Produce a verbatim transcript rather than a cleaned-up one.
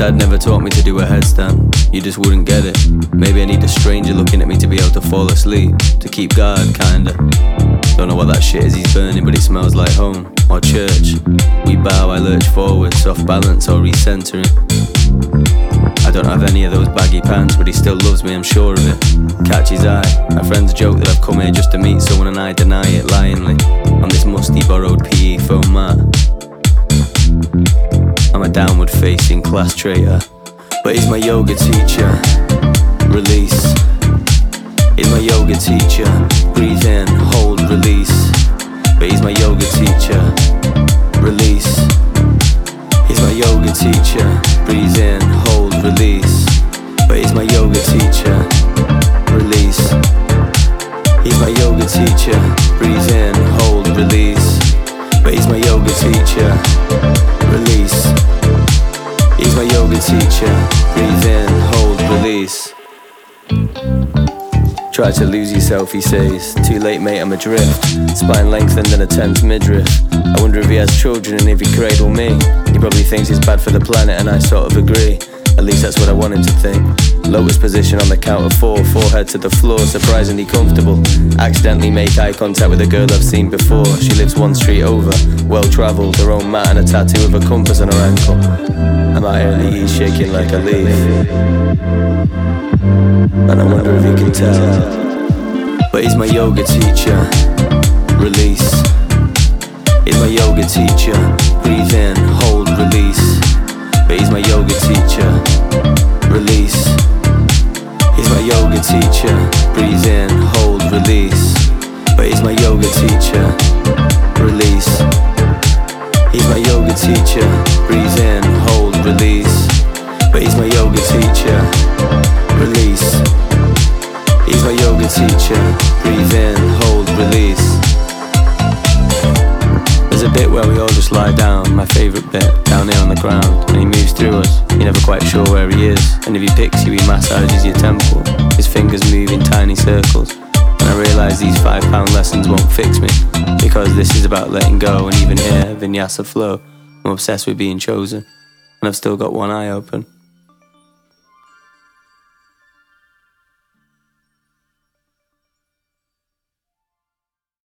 Dad never taught me to do a headstand, you just wouldn't get it. Maybe I need a stranger looking at me to be able to fall asleep, to keep guard, kinda. Don't know what that shit is he's burning, but it smells like home, or church. We bow, I lurch forward, soft balance or recentering. I don't have any of those baggy pants, but he still loves me, I'm sure of it. Catch his eye, my friends joke that I've come here just to meet someone, and I deny it lyingly, on this musty borrowed P E foam mat. I'm a downward facing class traitor, but he's my yoga teacher. Release. He's my yoga teacher. Breathe in, hold, release. But he's my yoga teacher. Release. He's my yoga teacher. Breathe in, hold, release. But he's my yoga teacher. Release. He's my yoga teacher. Breathe in, hold, release. But he's my yoga teacher. Release. He's my yoga teacher. Breathe in, hold, release. Try to lose yourself, he says. Too late, mate, I'm adrift. Spine lengthened and a tense midriff. I wonder if he has children and if he cradle me. He probably thinks it's bad for the planet, and I sort of agree. At least that's what I want him to think. Lowest position on the count of four, forehead to the floor, surprisingly comfortable. Accidentally make eye contact with a girl I've seen before. She lives one street over, well travelled, her own mat and a tattoo of a compass on her ankle. I'm out here in the east shaking like a leaf, and I wonder if he can tell. But he's my yoga teacher. Release. He's my yoga teacher. Breathe in, hold, release. But he's my yoga teacher. Release. He's my yoga teacher. Breathe in, hold, release. But he's my yoga teacher. Release. He's my yoga teacher. Breathe in, hold, release. But he's my yoga teacher. Release. He's my yoga teacher. Breathe in, hold, release. There's a bit where we all just lie down, my favourite bit, down here on the ground. And he moves through us, you're never quite sure where he is. And if he picks you, he massages your temple. His fingers move in tiny circles. And I realise these five pound lessons won't fix me, because this is about letting go. And even here, vinyasa flow, I'm obsessed with being chosen, and I've still got one eye open.